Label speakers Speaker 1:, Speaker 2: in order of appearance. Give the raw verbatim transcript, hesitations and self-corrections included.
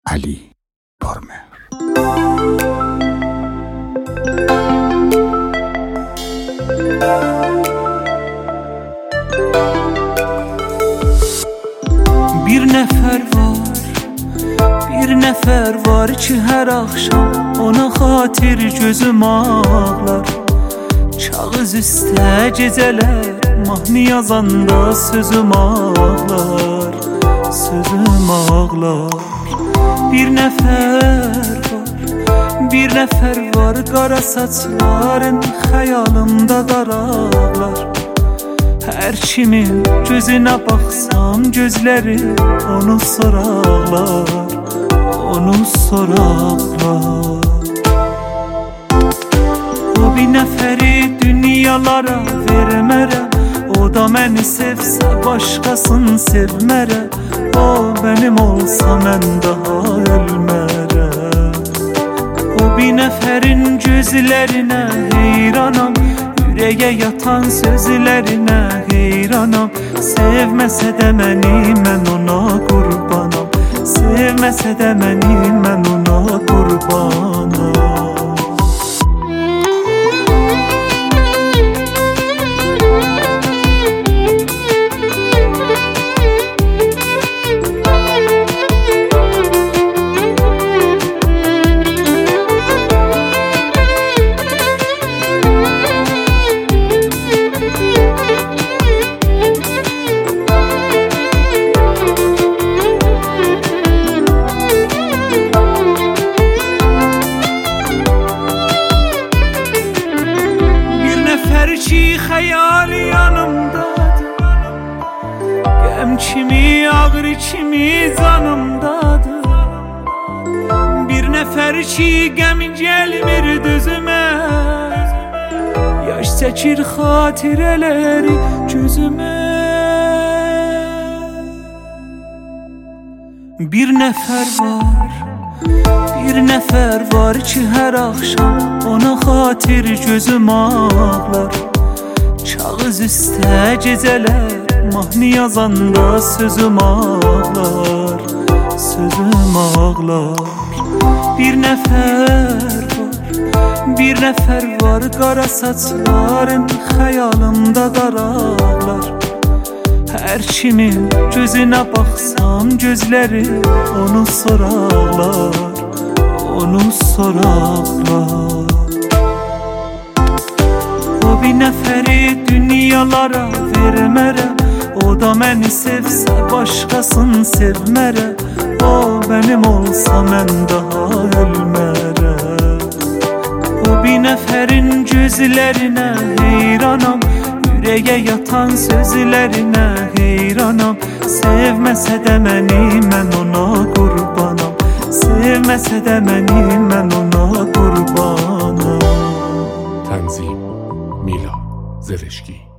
Speaker 1: علی بارمهر.
Speaker 2: Bir nefer var, bir nefer var ki her akşam ona xatir gözüm ağlar. Çağız üstə gecələr mahnı yazanda sözüm ağlar, sözüm ağlar. Bir nefer var, bir nefer var, qara saçların xəyalımda qaraqlar. Hər kimin gözünə baxsam gözləri onu soraqlar, onu soraqlar. O bir nəfəri dünyalara vermərəm, o da məni sevsə başqasını sevmərəm. O mənim olsa mən daha ölmərəm. O bir nəfərin gözlərinə heyranam, ürəyə yatan sözlərinə heyranam. Sevməsə də məni mən ona qurbanam, sevməsə də məni mən ona qurbanam. Ki xəyali yanımdadır, qəm kimi, ağrı kimi canımdadır. Bir nəfər ki qəm gəlmir düzümə, yaş çəkir xatirələri gözümə. Bir nəfər var, bir nəfər var ki hər axşam ona xatir gözüm ağlar. Çağız üstə gecələr mahnı yazanda sözüm ağlar, sözüm ağlar. Bir nəfər var, bir nəfər var, qara saçların xəyalımda qaraqlar. Hər kimin gözünə baxsam gözləri onu soraqlar, onu soraqlar. O bir nəfəri dünyalara vermərəm, o da məni sevsə başqasını sevmərəm. O mənim olsa mən daha ölmərəm. O bir nəfərin gözlərinə heyranam, ürəyə yatan sözlərinə heyranam. Sevməsə də məni mən ona qurbanam, sevməsə də məni mən ona qurbanam.
Speaker 1: تنظیم میلاد زرشکی.